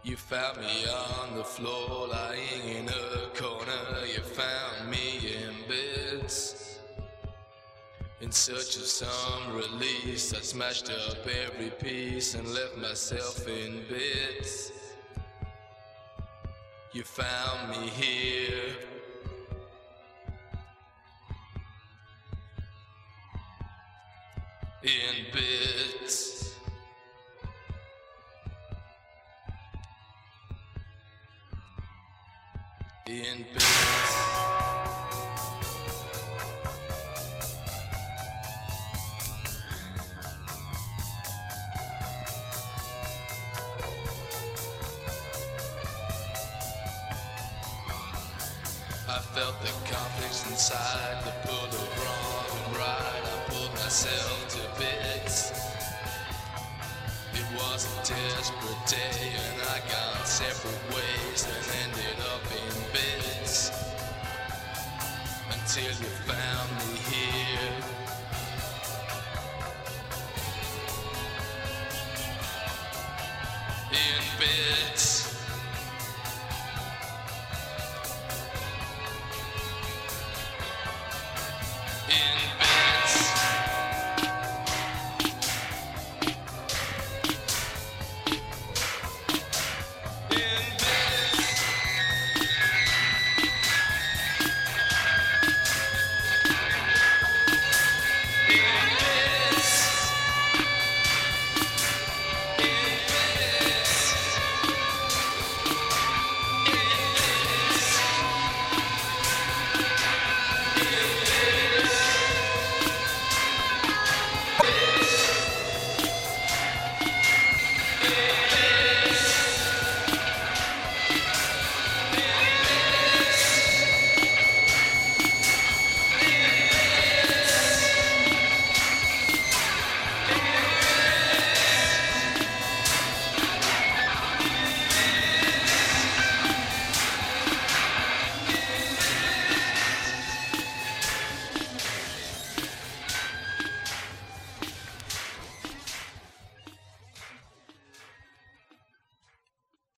You found me on the floor, lying in a corner. You found me in bits, in search of some release. I smashed up every piece and left myself in bits. You found me here, in bits. In bits. I felt the conflicts inside, the pull of wrong and right. I pulled myself to bits. It was a desperate day and I gone separate ways and ended up in bits. Until you found me here, in bits. In bits.